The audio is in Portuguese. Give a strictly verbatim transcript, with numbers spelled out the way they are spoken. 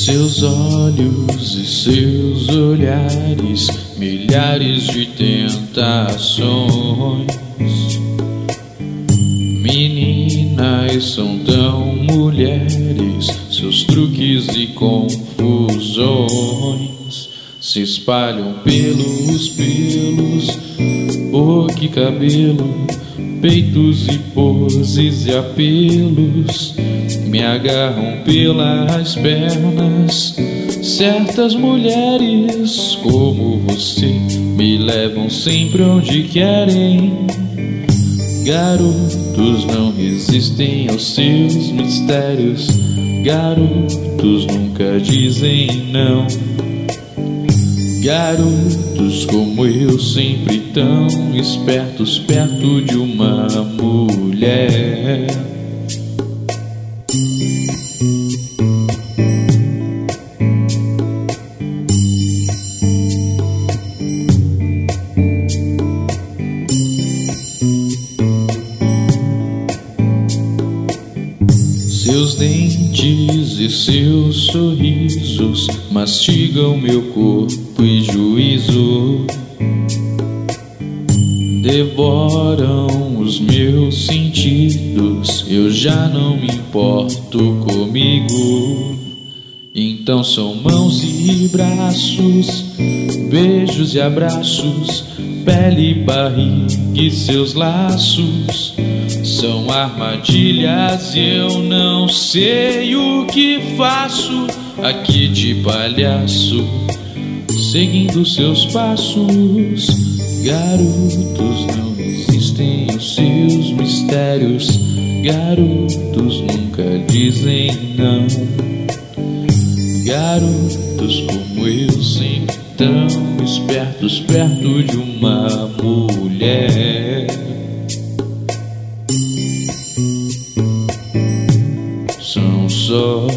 Seus olhos e seus olhares, milhares de tentações. Meninas são tão mulheres, seus truques e confusões se espalham pelos pelos, boca e cabelo, peitos e poses e apelos. Me agarram pelas pernas. Certas mulheres como você me levam sempre onde querem. Garotos não resistem aos seus mistérios. Garotos nunca dizem não. Garotos como eu, sempre tão espertos perto de uma mulher. Seus dentes e seus sorrisos mastigam meu corpo e juízo, devoram os meus sentidos. Eu já não me importo comigo. Então são mãos e braços, beijos e abraços, pele e barriga e seus laços. São armadilhas e eu não sei o que faço aqui de palhaço, seguindo seus passos. Garotos não resistem aos seus mistérios. Garotos nunca dizem não. Garotos como eu, sempre tão espertos perto de uma mulher. São só